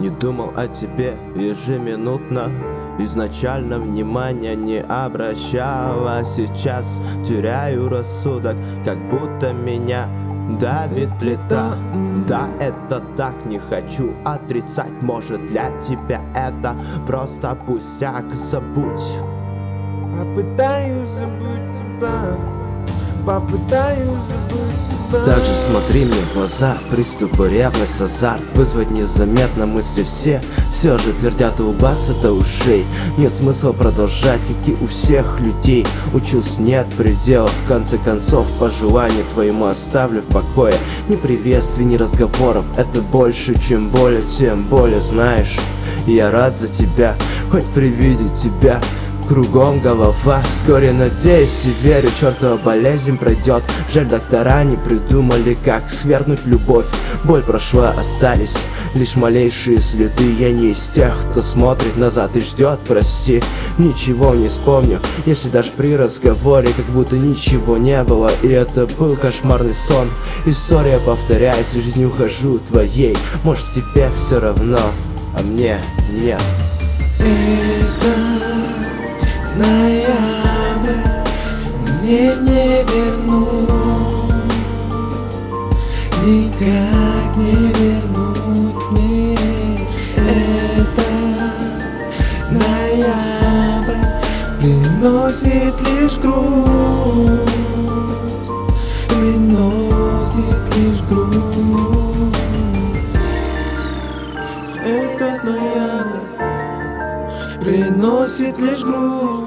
Не думал о тебе ежеминутно, изначально внимания не обращал, а сейчас теряю рассудок, как будто меня давит плита. Да, это так, не хочу отрицать, может для тебя это просто пустяк. Забудь. Попытаюсь забыть тебя, попытаюсь забыть тебя. Также смотри мне в глаза, приступы, ревность, азарт вызвать незаметно мысли все же твердят улыбаться до ушей. Нет смысла продолжать, как и у всех людей. У чувств нет пределов, в конце концов по желанию твоему оставлю в покое. Ни приветствий, ни разговоров, это больше, чем более, тем более знаешь. Я рад за тебя, хоть при виде тебя кругом голова. Вскоре, надеюсь и верю, чертова болезнь пройдет. Жаль, доктора не придумали, как свергнуть любовь. Боль прошла, остались лишь малейшие следы. Я не из тех, кто смотрит назад и ждет, прости. Ничего не вспомню, если даже при разговоре как будто ничего не было. И это был кошмарный сон. История повторяется, жизнь ухожу твоей. Может тебе все равно, а мне нет. Это ноябрь, мне не вернуть, никак не вернуть мне. Это ноябрь приносит лишь грусть, приносит лишь грусть. Этот ноябрь приносит лишь грусть.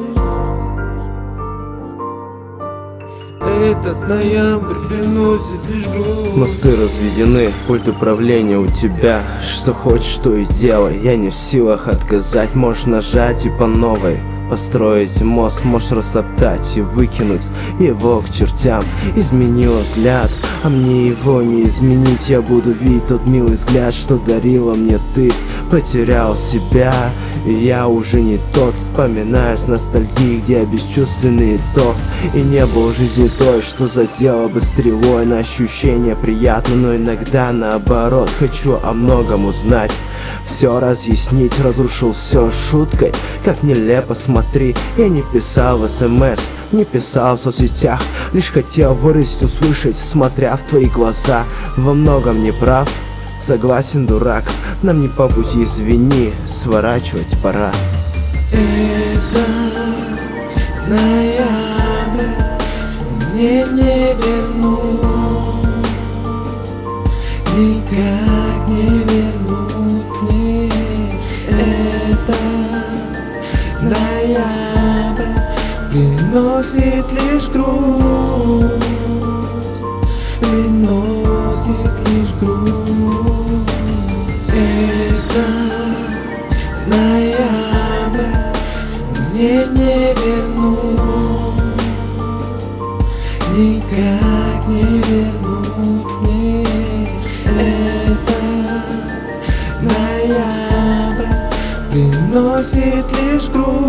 Этот ноябрь приносит лишь грусть. Мосты разведены, пульт управления у тебя. Что хочешь, то и делай. Я не в силах отказать. Можешь нажать и по новой построить мост, можешь растоптать и выкинуть его к чертям. Изменила взгляд, а мне его не изменить. Я буду видеть тот милый взгляд, что дарила мне ты. Потерял себя, и я уже не тот. Вспоминаю с ностальгией, где я бесчувственный то. И не было в жизни той, что задела бы стрелой. На ощущение приятно, но иногда наоборот. Хочу о многом узнать, все разъяснить. Разрушил все шуткой, как нелепо, смотри. Я не писал в СМС, не писал в соцсетях, лишь хотел выразить, услышать, смотря в твои глаза. Во многом не прав, согласен, дурак. Нам не по пути, извини, сворачивать пора. Это ноябрь, мне не вернуть, никак не вернуть мне. Это ноябрь приносит лишь грусть, приносит лишь грусть. Это ноябрь, мне не вернуть, никак не вернуть мне. Это ноябрь приносит лишь грусть.